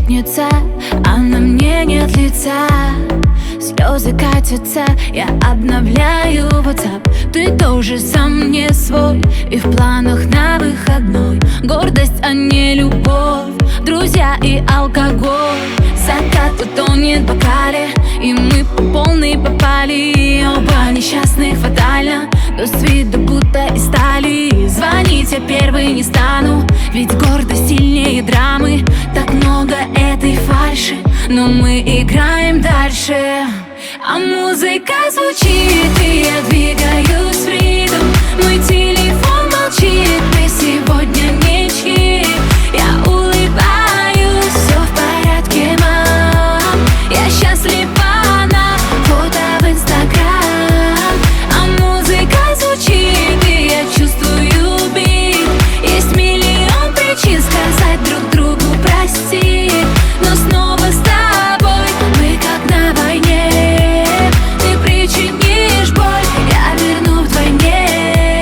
пятница, а на мне нет лица. Слезы катятся, я обновляю WhatsApp. Ты тоже сам не свой, и в планах на выходной гордость, а не любовь, друзья и алкоголь. Закат утонет в бокале, и мы по полной попали. Оба несчастных фатально, но с виду будто из стали. Звонить я первый не стану, ведь гордость сильнее драмы. Так много этой фальши, но мы играем дальше. А музыка звучит, и я двигаюсь в ритм. Мой телефон молчит, мы сегодня ничьи. Я улыбаюсь, все в порядке, мам. Я счастлива на фото в Инстаграм. А музыка звучит, и я чувствую бит. Есть миллион причин сказать друг другу прости, но снова с тобой мы как на войне. Ты причинишь боль, я верну вдвойне.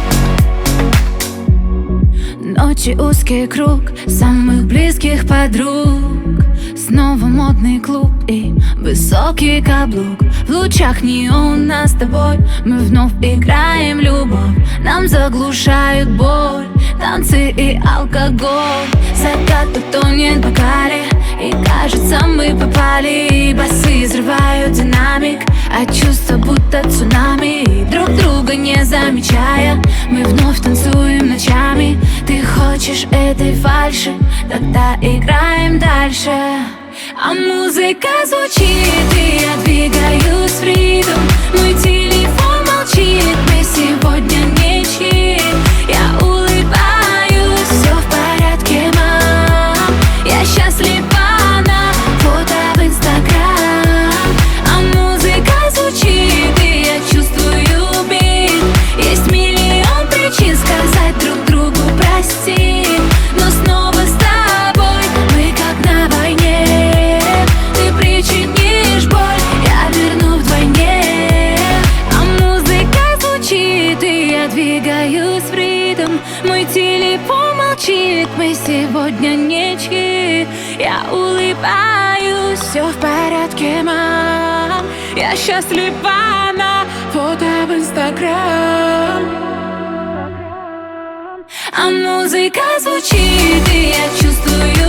Ночи узкий круг самых близких подруг. Снова модный клуб и высокий каблук. В лучах неона с тобой мы вновь играем любовь. Нам заглушают боль танцы и алкоголь. Закат утонет в бокале, и кажется мы попали. Басы взрывают динамик, а чувства будто цунами. Друг друга не замечая, мы вновь танцуем ночами. Ты хочешь этой фальши, тогда играем дальше. А музыка звучит, и я двигаюсь в ритм. Мой телефон молчит, мы сегодня ничьи. Я улыбаюсь, все в порядке, мам. Я счастлива на фото в Инстаграм. А музыка звучит, и я чувствую бит. Есть миллион причин сказать друг другу прости, но снова с тобой мы как на войне. Ты причинишь боль, я верну вдвойне. А музыка звучит, и я двигаюсь в ритм. Мой телефон молчит, мы сегодня ничьи. Я улыбаюсь, все в порядке, мам. Я счастлива на фото в Инстаграм. А музыка звучит, и я чувствую